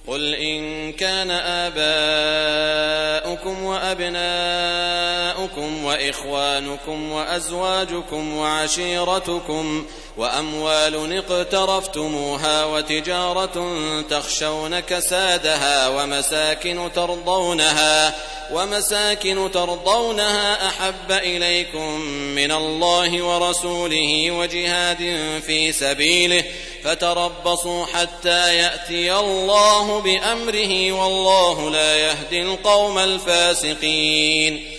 قل إن كان آباؤكم وأبناؤكم وإخوانكم وأزواجكم وعشيرتكم وأموال اقترفتموها وتجارة تخشون كسادها ومساكن ترضونها أحب إليكم من الله ورسوله وجهاد في سبيله فتربصوا حتى يأتي الله بأمره والله لا يهدي القوم الفاسقين.